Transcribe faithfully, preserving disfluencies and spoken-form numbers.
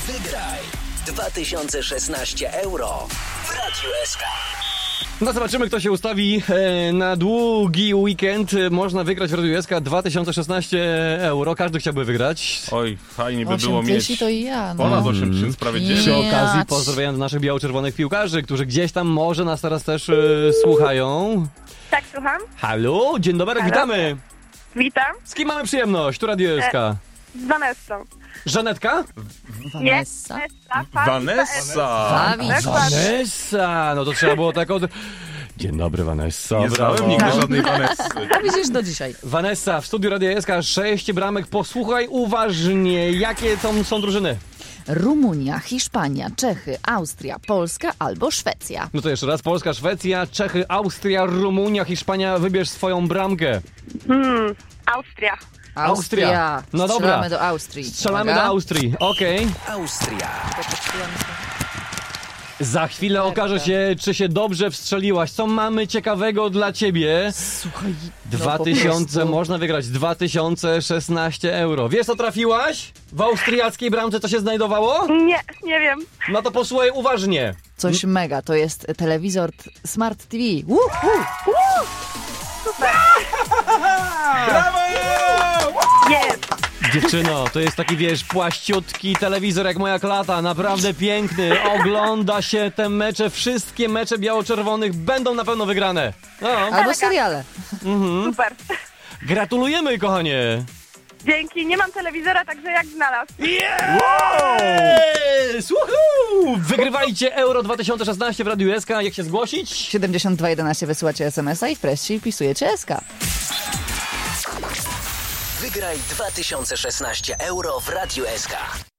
Wygraj dwa tysiące szesnaście euro w Radiu S K. No zobaczymy, kto się ustawi na długi weekend. Można wygrać w Radiu S K dwa tysiące szesnaście euro. Każdy chciałby wygrać. Oj, fajnie by osiem było mieć tysięcy to i ja. No. ponad osiem tysięcy, prawie Nie. Przy dziewięć. okazji Jać. pozdrowienia do naszych biało-czerwonych piłkarzy, którzy gdzieś tam może nas teraz też e, słuchają. Tak, słucham. Halo, dzień dobry, Halo. witamy. Witam. Z kim mamy przyjemność? Tu Radio S K. Z Vanessą. Żanetka? Vanessa? Vanessa. Vanessa! Fabi. Vanessa! No to trzeba było tak od... Dzień dobry, Vanessa. Nie brawo. znałem nigdy żadnej Vanessy. A widzisz do dzisiaj. Vanessa, w studiu Radio S K sześć bramek. Posłuchaj uważnie, jakie to są drużyny. Rumunia, Hiszpania, Czechy, Austria, Polska albo Szwecja. No to jeszcze raz. Polska, Szwecja, Czechy, Austria, Rumunia, Hiszpania. Wybierz swoją bramkę. Hmm, Austria. Austria. No dobra. Strzelamy do Austrii. Strzelamy Uwaga. do Austrii. Okej. Austria. Za chwilę okaże się, czy się dobrze wstrzeliłaś. Co mamy ciekawego dla ciebie? Słuchaj, Dwa po tysiące, prostu. można wygrać dwa tysiące szesnaście euro. Wiesz, co trafiłaś? W austriackiej bramce co się znajdowało? Nie, nie wiem. No to posłuchaj uważnie. Coś mega, to jest telewizor t- Smart T V. Woo, woo. Brawo! Jest. Dziewczyno, to jest taki, wiesz, płaściutki telewizor jak moja klata, naprawdę piękny. Ogląda się te mecze, wszystkie mecze biało-czerwonych będą na pewno wygrane. No, Albo seriale. Super. gratulujemy, kochanie. Dzięki. Nie mam telewizora, także jak znalazł. Yes! Woohoo! Wygrywajcie Euro dwa tysiące szesnaście w Radiu S K. Jak się zgłosić? siedemdziesiąt dwa jedenaście wysyłacie es em es a i w treści wpisujecie S K. Wygraj dwa tysiące szesnaście euro w Radiu S K.